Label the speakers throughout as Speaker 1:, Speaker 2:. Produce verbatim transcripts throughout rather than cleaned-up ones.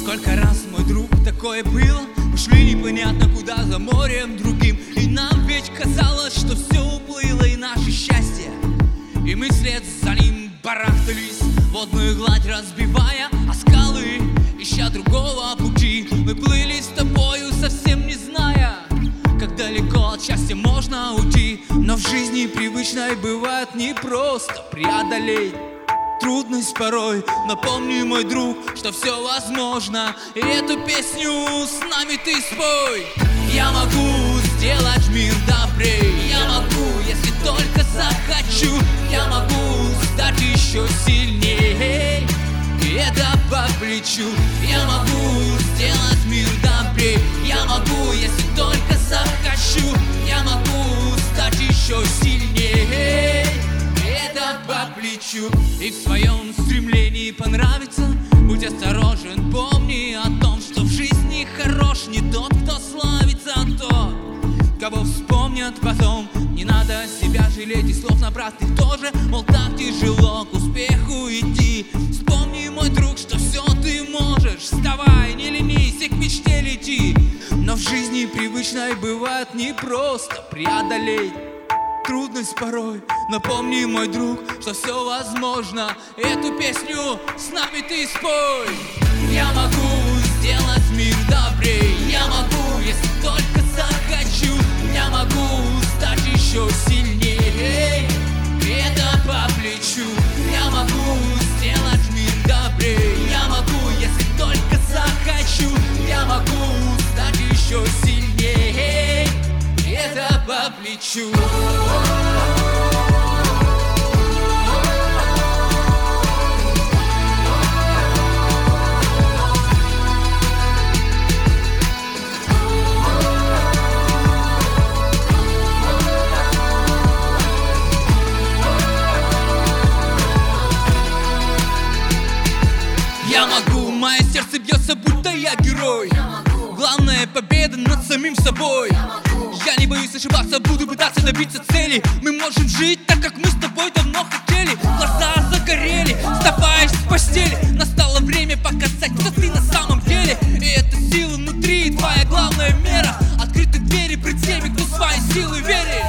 Speaker 1: Сколько раз, мой друг, такое было. Мы шли непонятно куда, за морем другим, и нам ведь казалось, что все уплыло, и наше счастье. И мы вслед за ним барахтались, водную гладь разбивая о скалы, ища другого пути. Мы плыли с тобою, совсем не зная, как далеко от счастья можно уйти. Но в жизни привычной бывает непросто преодолеть трудность порой. Напомни, мой друг, что все возможно, и эту песню с нами ты спой. Я могу сделать мир добрее, я могу, если только захочу. Я могу стать еще сильнее, и это по плечу. Я могу сделать мир добрее, я могу, если только захочу. Я могу стать еще сильнее, это по плечу. И в своем стремлении понравиться будь осторожен, помни о том, что в жизни хорош не тот, кто славится, а тот, кого вспомнят потом. Не надо себя жалеть и слов напрасных тоже, мол, так тяжело к успеху идти. Вспомни, мой друг, что все ты можешь. Вставай, не ленись и к мечте лети. Но в жизни привычной бывает непросто преодолеть трудность порой. Напомни, мой друг, что все возможно, эту песню с нами ты спой. Я могу сделать мир добрее, я могу, если только захочу. Я могу стать еще сильнее, и это по плечу. Я могу сделать мир добрее, я могу, если только захочу. Я могу стать еще сильнее, и это по плечу. Я могу, мое сердце бьется, будто я герой. Главная победа над самим собой. Я не боюсь ошибаться, буду пытаться добиться цели. Мы можем жить так, как мы с тобой давно хотели. Глаза загорели, вставаешь с постели. Настало время показать, кто ты на самом деле. И это сила внутри, твоя главная мера. Открыты двери пред теми, кто в свои силы верит.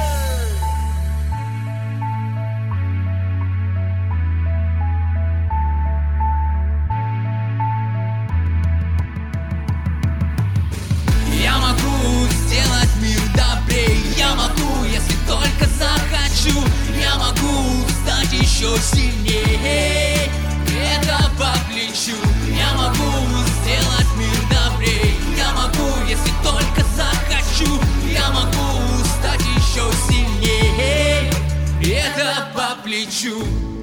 Speaker 1: Я могу сделать мир добрее, я могу, если только захочу. Я могу стать еще сильнее, это по плечу. Я могу сделать мир добрее, я могу, если только захочу. Я могу стать еще сильнее, это по плечу.